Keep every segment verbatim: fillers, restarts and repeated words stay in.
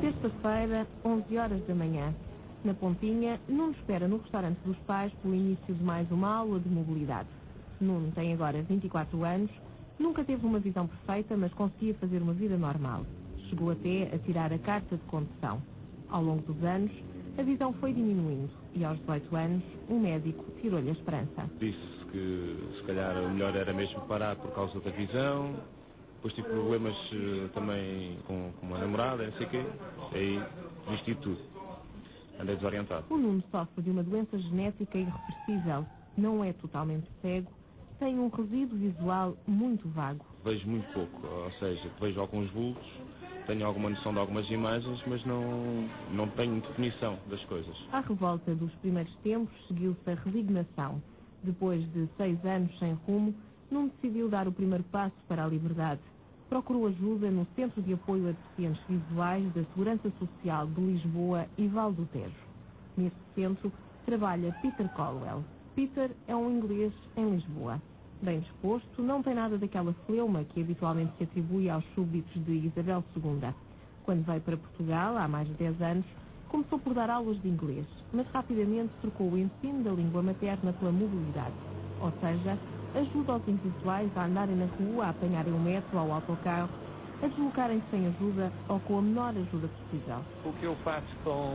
Terça-feira, onze horas da manhã. Na Pontinha, Nuno espera no restaurante dos pais pelo início de mais uma aula de mobilidade. Nuno tem agora vinte e quatro anos, nunca teve uma visão perfeita, mas conseguia fazer uma vida normal. Chegou até a tirar a carta de condução. Ao longo dos anos, a visão foi diminuindo e aos dezoito anos, um médico tirou-lhe a esperança. Disse que se calhar o melhor era mesmo parar por causa da visão. Depois tive problemas uh, também com, com uma namorada, não sei o quê. Aí desisti de tudo. Andei desorientado. O Nuno sofre de uma doença genética irreversível. Não é totalmente cego, tem um resíduo visual muito vago. Vejo muito pouco, ou seja, vejo alguns vultos, tenho alguma noção de algumas imagens, mas não, não tenho definição das coisas. À revolta dos primeiros tempos seguiu-se a resignação. Depois de seis anos sem rumo, Nuno decidiu dar o primeiro passo para a liberdade. Procurou ajuda no Centro de Apoio a Deficientes Visuais da Segurança Social de Lisboa e Val do Tejo. Neste centro trabalha Peter Colwell. Peter é um inglês em Lisboa. Bem disposto, não tem nada daquela fleuma que habitualmente se atribui aos súbditos de Isabel segunda. Quando veio para Portugal, há mais de dez anos, começou por dar aulas de inglês, mas rapidamente trocou o ensino da língua materna pela mobilidade, ou seja, ajuda aos invisuais a andarem na rua, a apanharem o metro ou o autocarro, a deslocarem-se sem ajuda ou com a menor ajuda possível. O que eu faço com,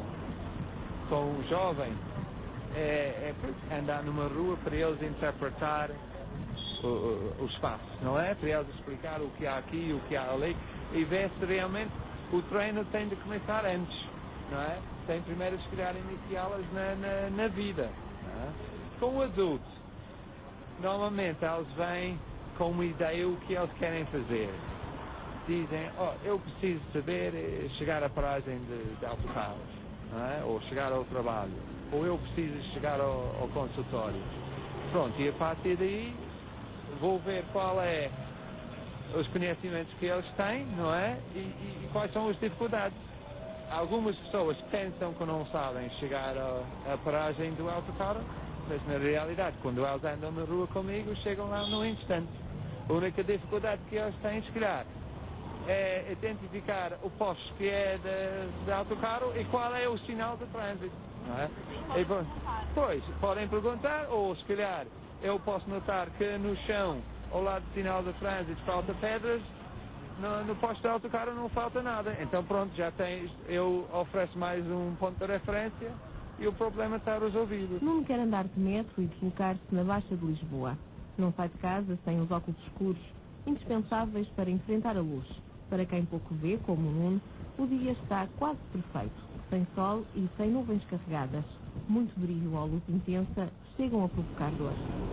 com o jovem é, é andar numa rua para eles interpretar o, o, o espaço, não é? Para eles explicar o que há aqui, o que há ali, e ver se realmente o treino tem de começar antes, não é? Tem primeiro se calhar iniciá-las na, na, na vida, não é? Com o adulto, normalmente eles vêm com uma ideia o que eles querem fazer. Dizem, oh, eu preciso saber chegar à paragem de, de autocarros, não é? Ou chegar ao trabalho, ou eu preciso chegar ao, ao consultório. Pronto, e a partir daí vou ver qual é os conhecimentos que eles têm, não é? E, e, e quais são as dificuldades. Algumas pessoas pensam que não sabem chegar à, à paragem do autocarro, mas na realidade, quando eles andam na rua comigo, chegam lá no instante. A única dificuldade que eles têm, se calhar, é identificar o posto que é de, de autocarro e qual é o sinal de trânsito, não é? E, bom, pois, podem perguntar, ou se calhar, eu posso notar que no chão, ao lado do sinal de trânsito, falta pedras, no, no posto de autocarro não falta nada. Então pronto, já tens, eu ofereço mais um ponto de referência e o problema está resolvido. Nuno quer andar de metro e deslocar-se na Baixa de Lisboa. Não sai de casa sem os óculos escuros, indispensáveis para enfrentar a luz. Para quem pouco vê, como o Nuno, o dia está quase perfeito, sem sol e sem nuvens carregadas. Muito brilho ou luz intensa chegam a provocar dor.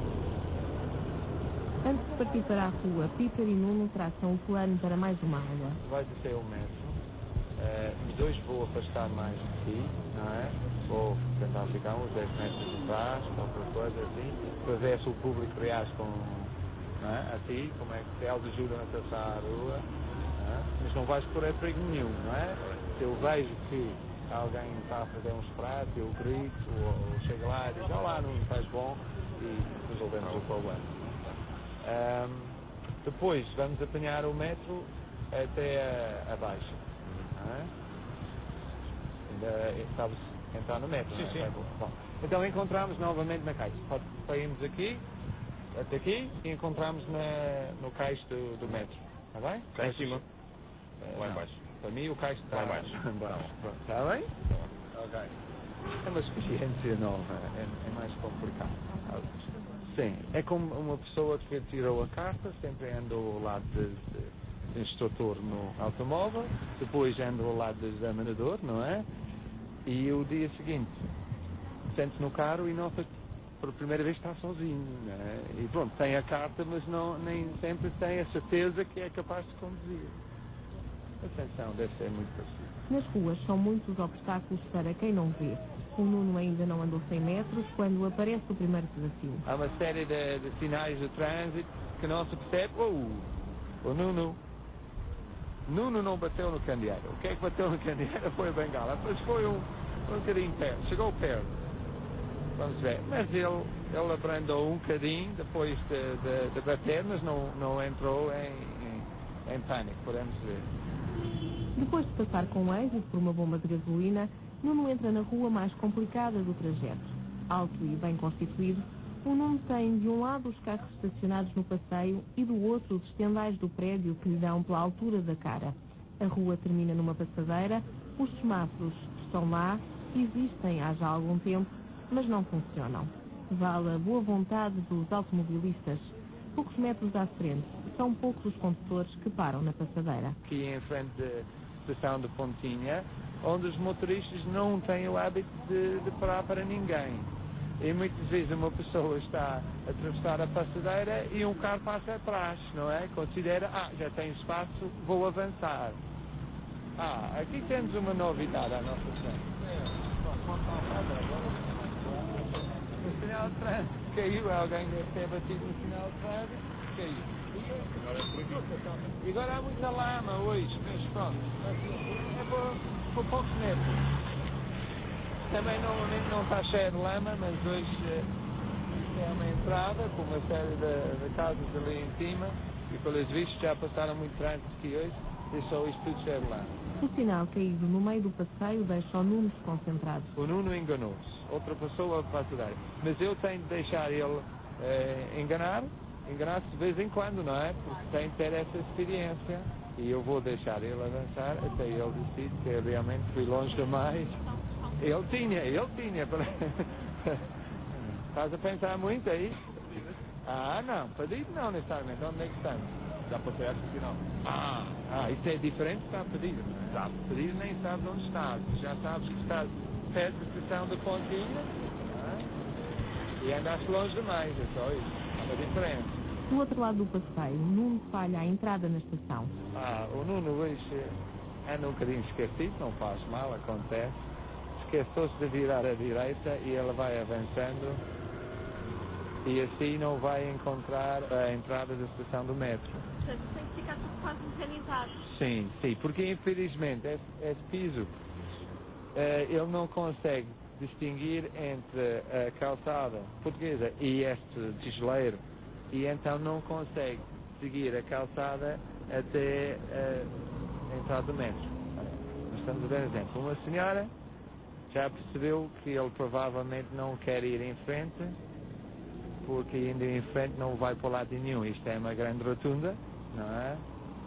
Antes de partir para a rua, Peter e Nuno traçam o plano para mais uma aula. Vai descer o metro, uh, os dois vou afastar mais de ti, não é? Vou tentar ficar uns dez metros atrás, qualquer coisa assim, para ver se o público reage com, não é? A ti, como é que eles ajudam a atravessar a rua. Mas não vais correr perigo nenhum, não é? Se eu vejo que alguém está a fazer um sprato, eu grito, ou, ou chego lá e digo, olá, não estás bom, e resolvemos o problema. Um, depois vamos apanhar o metro até a, a Baixa, não é? Ainda sabes entrar no metro, sim, não é? Sim. Tá bom. Bom, então encontramos novamente na caixa. Saímos aqui, até aqui, e encontramos na, no cais do, do metro, está bem? Cá em cima. Lá embaixo. Para mim o cais está lá embaixo. Está bem? Ok. É uma experiência nova, é, é mais complicado. Sim, é como uma pessoa que tirou a carta, sempre andou ao lado de, de, de instrutor no automóvel, depois andou ao lado do examinador, não é? E o dia seguinte, sente-se no carro e nota que por primeira vez está sozinho, não é? E pronto, tem a carta, mas não, nem sempre tem a certeza que é capaz de conduzir. Atenção, deve ser muito parecido. Nas ruas são muitos obstáculos para quem não vê. O Nuno ainda não andou cem metros quando aparece o primeiro desafio. Há uma série de, de sinais de trânsito que não se percebe. Oh, o Nuno. Nuno não bateu no candeeiro. O que é que bateu no candeeiro foi a bengala. Mas foi um, um bocadinho perto. Chegou perto. Vamos ver. Mas ele, ele abrandou um bocadinho depois de, de, de bater, mas não, não entrou em, em, em pânico, podemos ver. Depois de passar com êxito por uma bomba de gasolina, Nuno entra na rua mais complicada do trajeto. Alto e bem constituído, o Nuno tem de um lado os carros estacionados no passeio e do outro os estendais do prédio que lhe dão pela altura da cara. A rua termina numa passadeira, os semáforos estão lá, existem há já algum tempo, mas não funcionam. Vale a boa vontade dos automobilistas. Poucos metros à frente, são poucos os condutores que param na passadeira. Aqui em frente da estação de Pontinha, onde os motoristas não têm o hábito de, de parar para ninguém. E muitas vezes uma pessoa está a atravessar a passadeira e um carro passa atrás, não é? Considera, ah, já tem espaço, vou avançar. Ah, aqui temos uma novidade à nossa frente. O sinal de trânsito caiu, alguém deve ter batido no sinal de trânsito, caiu. E agora há muita lama hoje, mas pronto, é por, por poucos metros. Também não, não está cheio de lama, mas hoje é uma entrada com uma série de, de casas ali em cima e pelos vistos já passaram muito trânsito aqui hoje, deixou isto tudo cheio de lama. O sinal caído no meio do passeio deixa o Nuno desconcentrado. O Nuno enganou-se, ultrapassou a passadeira, mas eu tenho de deixar ele eh, enganar, enganar-se de vez em quando, não é? Porque tem de ter essa experiência e eu vou deixar ele avançar até ele decide que eu realmente fui longe demais. Ele tinha, ele tinha. Estás a pensar muito aí? Ah, não, pedido não necessariamente. Onde é que estamos? Já passei essa sinal. Ah, ah, isso é diferente de estar pedido, não é? Está pedido nem sabes onde estás. Já sabes que estás perto da estação de Pontinha, é? E andaste longe demais, é só isso. É uma diferença. Do outro lado do passeio, Nuno falha a entrada na estação. Ah, o Nuno hoje anda um bocadinho esquecido, não faz mal, acontece. Esqueceu-se de virar à direita e ele vai avançando e assim não vai encontrar a entrada da estação do metro. Portanto, tem que ficar tudo quase mecanizado. Sim, sim, porque infelizmente esse, esse piso uh, ele não consegue distinguir entre a calçada portuguesa e este tijoleiro e então não consegue seguir a calçada até uh, a entrada do metro. Nós estamos a ver um exemplo. Uma senhora já percebeu que ele provavelmente não quer ir em frente, porque indo em frente não vai para lado nenhum. Isto é uma grande rotunda, não é?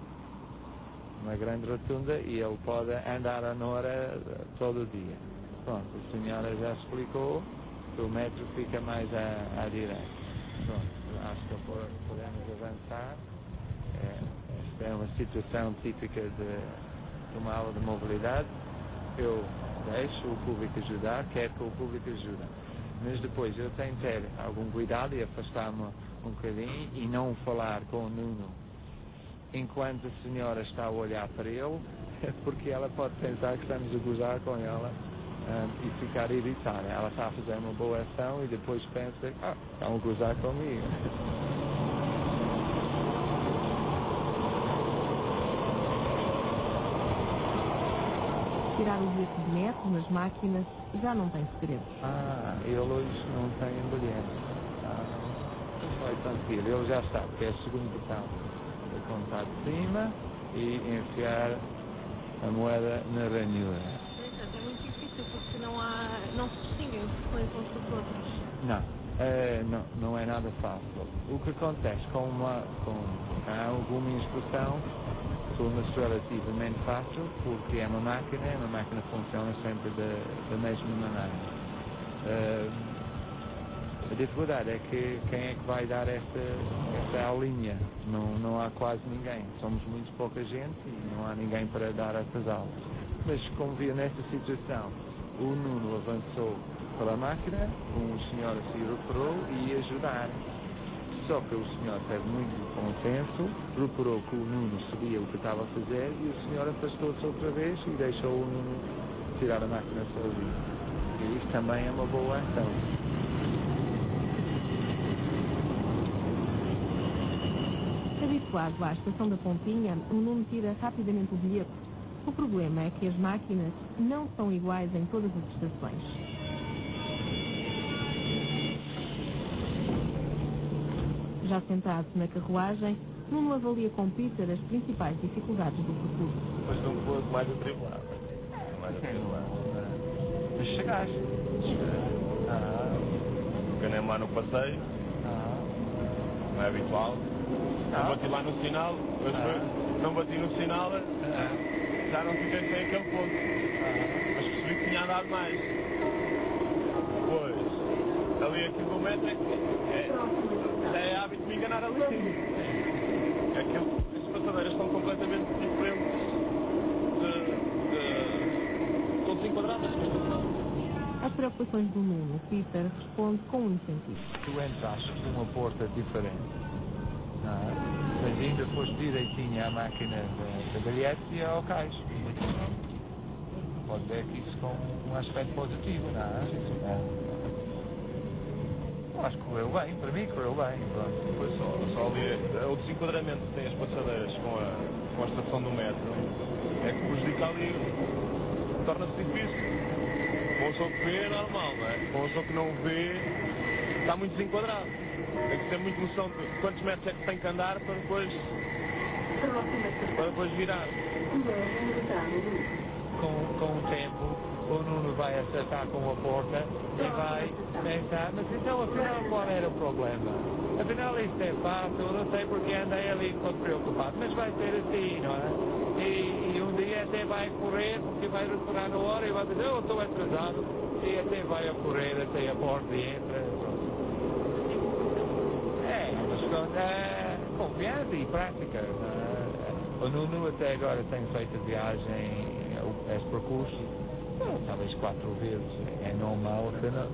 Uma grande rotunda e ele pode andar a Nora todo o dia. Pronto, a senhora já explicou que o metro fica mais à, à direita. Pronto, acho que podemos avançar. É, esta é uma situação típica de, de uma aula de mobilidade. Eu deixo o público ajudar, quero que o público ajude. Mas depois eu tenho que ter algum cuidado e afastar-me um bocadinho e não falar com o Nuno enquanto a senhora está a olhar para ele, porque ela pode pensar que estamos a gozar com ela um, e ficar irritada. Ela está a fazer uma boa ação e depois pensa, ah, estão a gozar comigo. Tirar o bilhete de metro nas máquinas já não tem segredo. Ah, ele hoje não tem bilhete. Ah, vai tranquilo, ele já sabe que é o segundo botão. Vou contar de cima e enfiar a moeda na ranhura. Portanto, é muito difícil porque não há, não se distinguem os botões uns dos outros. Não, é, não, não é nada fácil. O que acontece com uma, com há alguma instrução, torna-se relativamente fácil porque é uma máquina, é uma máquina que funciona sempre da, da mesma maneira. Uh, a dificuldade é que quem é que vai dar esta, esta aulinha? Não, não há quase ninguém. Somos muito pouca gente e não há ninguém para dar essas aulas. Mas como viu nesta situação, o Nuno avançou pela máquina, um senhor se reparou e ia ajudar. Só que o senhor teve muito bom senso, reparou que o Nuno sabia o que estava a fazer e o senhor afastou-se outra vez e deixou o Nuno tirar a máquina sozinho. E isso também é uma boa ação. Habituado à estação da Pontinha, o Nuno tira rapidamente o bilhete. O problema é que as máquinas não são iguais em todas as estações. Já sentado na carruagem, Nuno avalia com Peter as principais dificuldades do percurso. Depois de um pouco mais atribulado. Mais atribulado. Mas chegaste. Ah, Ganhei lá no passeio, ah, não é habitual. Não Ah. bati lá no sinal, mas Ah. foi- não bati no sinal, ah, já não fiquei sem aquele ponto. ah. Mas percebi que tinha andado mais. Pois, ali aquilo do metro é que é, já é hábito de me enganar ali. Aquilo, as passadeiras são completamente diferentes de, de todos enquadradas. Às preocupações do Nuno, Peter responde com um incentivo. Tu entraste por uma porta diferente, não é? Mas ainda foste direitinho à máquina da, da bilhete e ao caixa. Pode ver que isso com um aspecto positivo, não é? é. Eu acho que correu bem, para mim correu bem. Pronto. Foi só, só ali, é o desenquadramento que tem as passadeiras com a, com a estação do metro, é que prejudica ali, torna-se difícil. Com a pessoa que vê é normal, não é? Com a pessoa que não vê, está muito desenquadrado. Tem que ter muita noção de quantos metros é que tem que andar para depois, para depois virar. Com, com o tempo, o Nuno vai acertar com a porta e vai pensar, mas então afinal qual era o problema? Afinal isto é fácil, eu não sei porque andei ali todo preocupado, mas vai ser assim, não é? E, e um dia até vai correr, porque vai retornar na hora e vai dizer, eu estou atrasado, e até vai a correr até a porta e entra. É, mas pronto, é confiança e prática. É, o Nuno até agora tem feito a viagem, este percurso, talvez quatro vezes. É normal que não.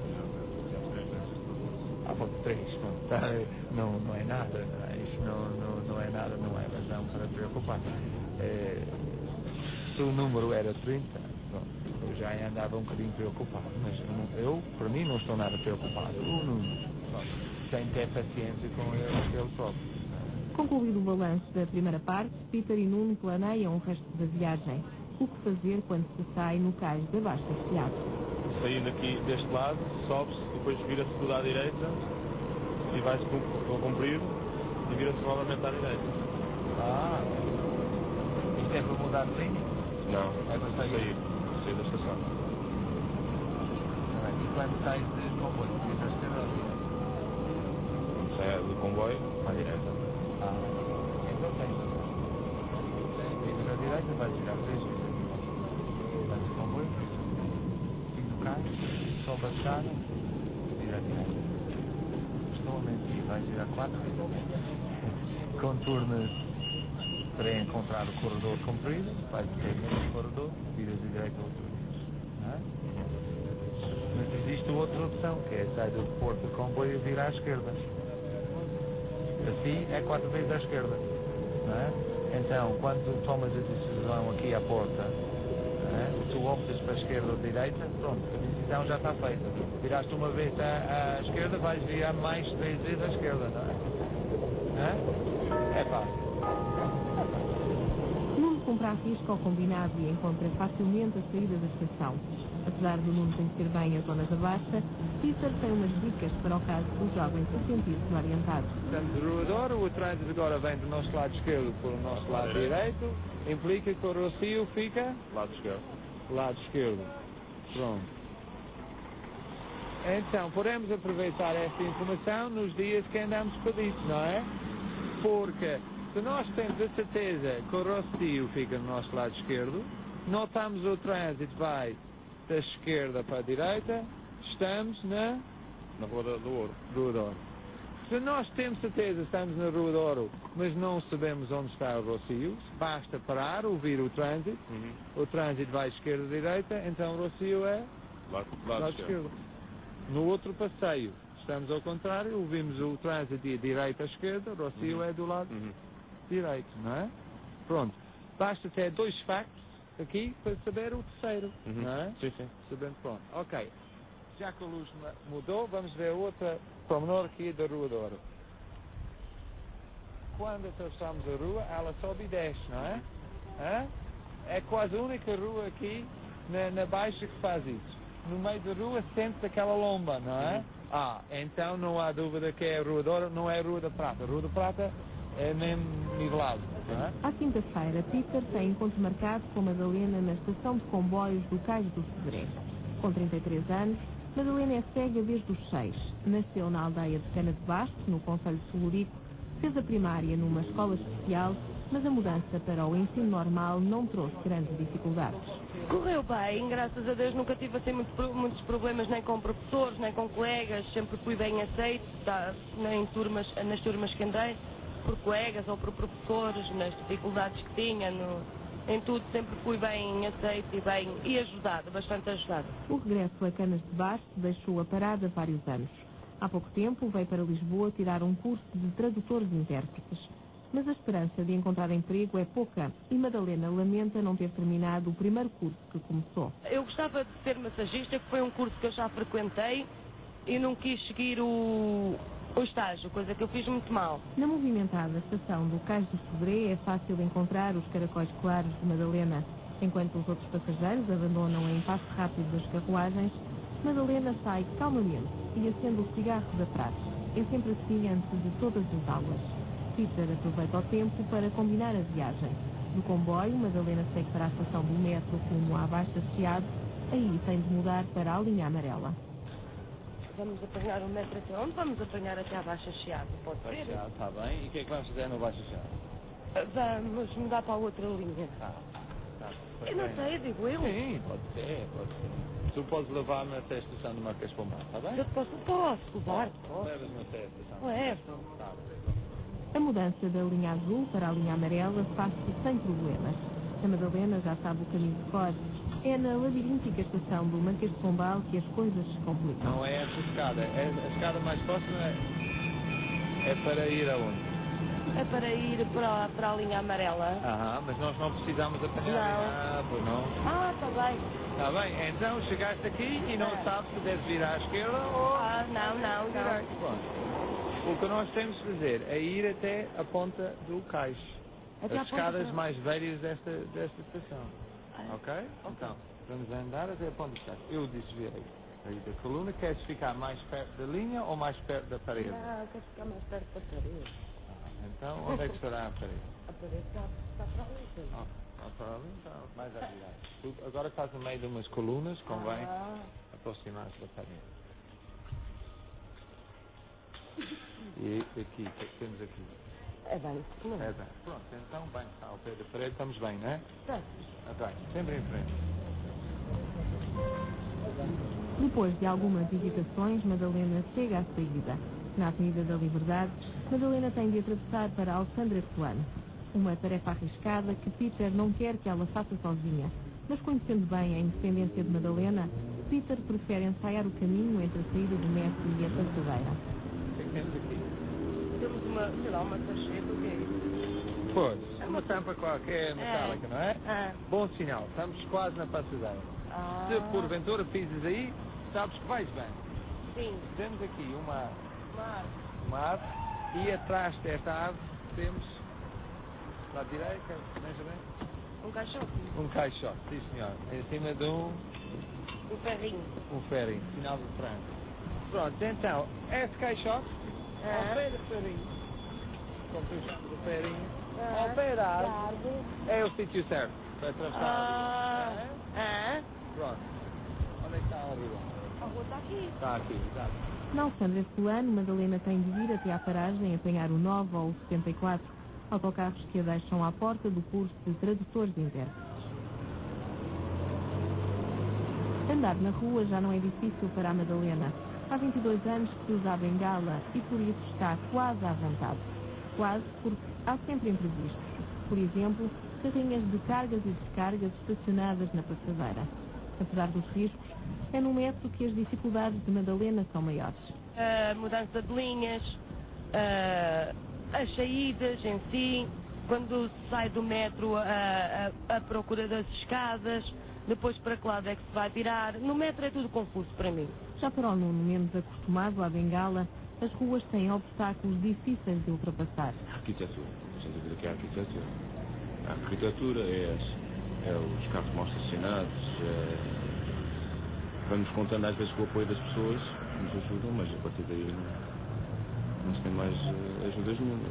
Ah, bom, três, não, tá, não, não é nada. Não é? Isso não, não, não é nada, não é razão para preocupar. É, se o número era trinta, pronto, eu já andava um bocadinho preocupado, mas eu, não, eu, para mim, não estou nada preocupado. O Nuno, pronto, tem que ter paciência com ele, ele próprio. Concluído o balanço da primeira parte, Peter e Nuno planeiam o resto da viagem. O que fazer quando se sai no cais da Baixa Estiado? Saindo aqui deste lado, sobe-se, depois vira-se tudo à direita e vai-se com comprido e vira-se novamente à direita. Ah, isto é para mudar de linha? Não, É para sair? sair, sair da estação. Ah, e quando sais de comboio, vires à esquerda ou à direita? Quando sai do comboio, à direita. Ah, então tens. Viras à direita, vais virar três vezes. Vais de comboio, fim do carro, sobe a escada, vira à direita. Estou a mentir, vais virar quatro vezes. Contornas para encontrar o corredor comprido, vais até o corredor, viras à direita outra vez. Não é? Mas existe outra opção, que é sair do porto de comboio e virar à esquerda. Assim é quatro vezes à esquerda. Não é? Então, quando tomas a decisão aqui à porta, não é? Tu optas para a esquerda ou direita, pronto, a decisão já está feita. Viraste uma vez à, à esquerda, vais virar mais três vezes à esquerda, não é? Não é? É fácil. Nuno cumpre à risca ao combinado e encontra facilmente a saída da estação. Apesar do Nuno conhecer bem a zona da Baixa, Peter tem umas dicas para o caso do jovem se sentir desorientado. Estamos de Rua de Ouro, o trânsito agora vem do nosso lado esquerdo para o nosso lado direito, implica que o Rocio fica Lado esquerdo. lado esquerdo. Pronto. Então, podemos aproveitar esta informação nos dias que andamos para isso, não é? Porque se nós temos a certeza que o Rocio fica no nosso lado esquerdo, notamos o trânsito vai da esquerda para a direita, estamos na Na Rua do, do Ouro. Rua de Ouro. Se nós temos certeza que estamos na Rua de Ouro, mas não sabemos onde está o Rocio, basta parar, ouvir o trânsito, Uhum. o trânsito vai esquerda e direita, então o Rocio é Lado, lado, lado esquerdo. esquerdo. No outro passeio, estamos ao contrário, ouvimos o trânsito de direita à esquerda, o Rocio Uhum. é do lado Uhum. direito, não é? Pronto. Basta ter dois factos aqui para saber o terceiro, Uhum. não é? Sim, sim. Sabendo, pronto. Ok. Já que a luz mudou, vamos ver outra pormenor aqui da Rua de Ouro. Quando atravessamos a rua, ela sobe e desce, não é? Hã? É quase a única rua aqui na, na Baixa que faz isso. No meio da rua sente aquela lomba, não é? Uhum. Ah, então não há dúvida que é a Rua de Ouro, não é a Rua da Prata. A Rua da Prata é mesmo nivelado, não é? À quinta-feira, Peter tem encontro marcado com Madalena na estação de comboios do Cais do Sodré. Com trinta e três anos, Madalena é cega desde os seis. Nasceu na aldeia de Cana de Basto, no concelho de Solurico, fez a primária numa escola especial, mas a mudança para o ensino normal não trouxe grandes dificuldades. Correu bem, graças a Deus nunca tive assim muito, muitos problemas nem com professores, nem com colegas, sempre fui bem aceito, tá, em turmas, nas turmas que andei, por colegas ou por professores, nas dificuldades que tinha, no, em tudo sempre fui bem aceito e bem e ajudado, bastante ajudado. O regresso a Canas de Basto deixou-a parada vários anos. Há pouco tempo veio para Lisboa tirar um curso de tradutores e intérpretes. Mas a esperança de encontrar emprego é pouca e Madalena lamenta não ter terminado o primeiro curso que começou. Eu gostava de ser massagista, que foi um curso que eu já frequentei e não quis seguir o, o estágio, coisa que eu fiz muito mal. Na movimentada estação do Cais do Sodré é fácil encontrar os caracóis claros de Madalena. Enquanto os outros passageiros abandonam em passo rápido as carruagens, Madalena sai calmamente e acende o cigarro da praxe. É sempre assim antes de todas as aulas. Peter aproveita o tempo para combinar a viagem. Do comboio, Madalena segue para a estação do metro rumo à Baixa Chiado. Aí tem de mudar para a linha amarela. Vamos apanhar o metro até onde? Vamos apanhar até à Baixa Chiado, pode ser? Já está bem. E o que é que vamos fazer no Baixa Chiado? Vamos mudar para a outra linha. Ah, tá. Eu não sei, digo eu. Sim, pode ser, pode ser. Tu podes levar-me até a estação do Marquês de Pombal, está bem? Eu posso, posso levar, posso. Levas-me até a estação. Levo. Tá. A mudança da linha azul para a linha amarela faz-se sem problemas. A Madalena já sabe o caminho de cor. É na labiríntica estação do Marquês de Pombal que as coisas se complicam. Não é essa escada. É, a escada mais próxima é, é para ir aonde? É para ir para, para a linha amarela. Aham, mas nós não precisamos apanhar. Não. Ah, pois não. Ah, está bem. Está bem, então chegaste aqui e não É. sabes se deves vir à esquerda ou Ah, não, não, à não. Pronto. O que nós temos de fazer é ir até a ponta do cais. Até à As ponta escadas para- mais velhas desta, desta estação. Ah, Ok? Então, vamos andar até a ponta do cais. Eu desviei aí da coluna. Queres ficar mais perto da linha ou mais perto da parede? Não, quero ficar mais perto da parede. Ah, então, onde é que estará a parede? A parede está, está para ali. sim. Ah, ah, para ali, então, mais à direita. Tu agora estás no meio de umas colunas, convém Ah, aproximar-te da parede. E aqui, o que é que temos aqui? é bem. Não. É bem. Pronto, então bem, está ao pé da parede, estamos bem, não é? Tá. Ok, sempre em frente. Depois de algumas hesitações, Madalena chega à saída. Na Avenida da Liberdade, Madalena tem de atravessar para Alexandre Herculano. Uma tarefa arriscada que Peter não quer que ela faça sozinha. Mas conhecendo bem a independência de Madalena, Peter prefere ensaiar o caminho entre a saída do metro e a passadeira. O que é que temos aqui? Temos uma, sei lá, uma sacheta, o que é isso? Pois, é uma tampa qualquer metálica, não é? Ah. Bom sinal, estamos quase na passadeira. Ah. Se porventura pisas aí, sabes que vais bem. Sim. Temos aqui uma, Mar. uma árvore e atrás desta árvore temos, à direita, veja bem, Um caixote. um caixote, sim senhor, em cima de um, Um ferrinho. um ferry, sinal de frango. Pronto, então, esse caixote, Ah. ao pé do ferrinho, como tu chamas o ferrinho, Ah. ao pé da árvore, Árvore. é o sítio certo para atravessar a Ah. rua. É? Ah. Pronto, onde é que está a rua? A rua está aqui. Está aqui, exato. Na Alexandre Herculano, Madalena tem de vir até à paragem apanhar o nove ou o setenta e quatro, autocarros que a deixam à porta do curso de tradutores e intérpretes. Andar na rua já não é difícil para a Madalena. Há vinte e dois anos que usa a bengala e por isso está quase à vontade. Quase porque há sempre imprevistos. Por exemplo, carrinhas de cargas e descargas estacionadas na passadeira. Apesar dos riscos, é no metro que as dificuldades de Madalena são maiores. A mudança de linhas, ah, as saídas em si, quando se sai do metro, a, a, a procura das escadas, depois para que lado é que se vai tirar. No metro é tudo confuso para mim. Já para o Nuno, menos acostumado à bengala, as ruas têm obstáculos difíceis de ultrapassar. A arquitetura, sem dúvida que é a arquitetura. A arquitetura é, as- é os carros mal estacionados, é... vamos contando às vezes com o apoio das pessoas que nos ajudam, mas a partir daí não, não se tem mais eh, ajudas nenhuma.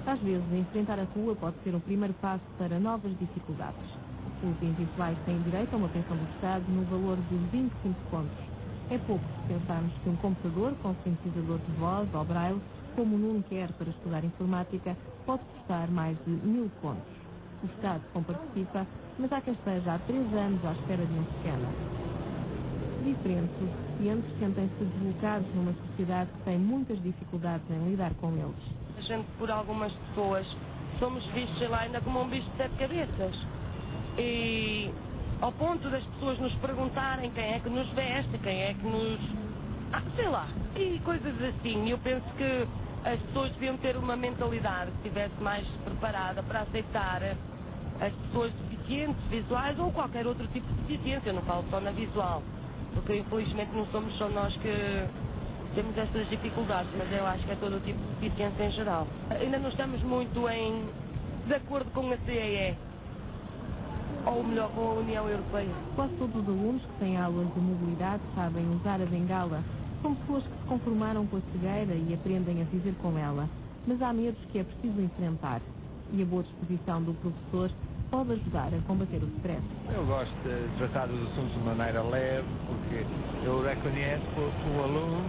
Às vezes, enfrentar a rua pode ser o primeiro passo para novas dificuldades. Os invisuais têm direito a uma pensão do Estado no valor de vinte e cinco contos. É pouco se pensarmos que um computador com sintetizador de voz ou braille, como o Nuno quer para estudar informática, pode custar mais de mil contos. O Estado comparticipa, mas há quem esteja há três anos à espera de um esquema. Diferentes, os deficientes sentem-se deslocados numa sociedade que tem muitas dificuldades em lidar com eles. A gente, por algumas pessoas, somos vistos, sei lá, ainda como um bicho de sete cabeças. E ao ponto das pessoas nos perguntarem quem é que nos veste, quem é que nos... Ah, sei lá, e coisas assim. Eu penso que as pessoas deviam ter uma mentalidade que estivesse mais preparada para aceitar as pessoas deficientes, visuais ou qualquer outro tipo de deficiência. Eu não falo só na visual, porque infelizmente não somos só nós que temos estas dificuldades, mas eu acho que é todo o tipo de deficiência em geral. Ainda não estamos muito em de acordo com a C E E, ou melhor, com a União Europeia. Quase todos os alunos que têm aulas de mobilidade sabem usar a bengala. São pessoas que se conformaram com a cegueira e aprendem a viver com ela. Mas há medos que é preciso enfrentar. E a boa disposição do professor pode ajudar a combater o stress. Eu gosto de tratar os assuntos de maneira leve, porque eu reconheço que o aluno,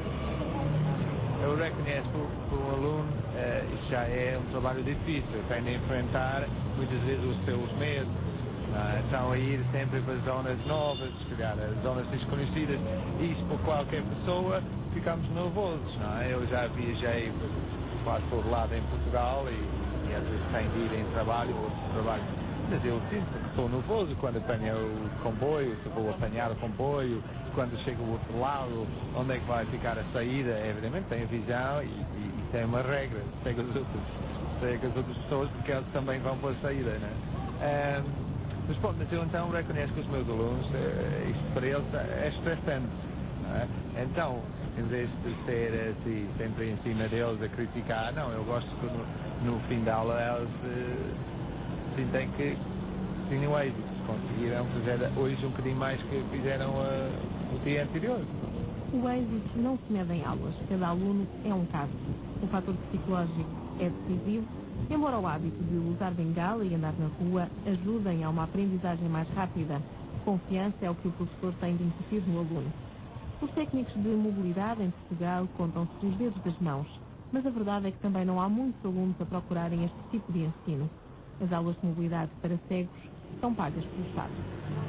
eu reconheço que o aluno, uh, isso já é um trabalho difícil, tem de enfrentar muitas vezes os seus medos. Uh, então a ir sempre para zonas novas, se calhar as zonas desconhecidas, isso por qualquer pessoa ficamos nervosos, não é? Eu já viajei quase todo lado em Portugal e, e às vezes tenho de ir em trabalho, outros trabalho, mas eu sinto que estou nervoso quando apanho o comboio, se vou apanhar o comboio, quando chego ao outro lado, onde é que vai ficar a saída. Evidentemente tem a visão e, e, e tem uma regra, segue as outras, segue as outras pessoas porque eles também vão para a saída, não é? Um, Mas, pô, mas eu então reconheço que os meus alunos, eh, isto para eles é estressante, não é? Então, em vez de ser assim, sempre em cima deles a criticar, não, eu gosto que no, no fim da aula eles eh, sintem que tinham êxito, conseguiram fazer hoje um bocadinho mais que fizeram uh, o dia anterior. O êxito não se mede em aulas, cada aluno é um caso. O fator psicológico é decisivo, embora o hábito de usar bengala e andar na rua ajudem a uma aprendizagem mais rápida. Confiança é o que o professor tem de incutir no aluno. Os técnicos de mobilidade em Portugal contam-se nos dedos das mãos, mas a verdade é que também não há muitos alunos a procurarem este tipo de ensino. As aulas de mobilidade para cegos são pagas pelo Estado.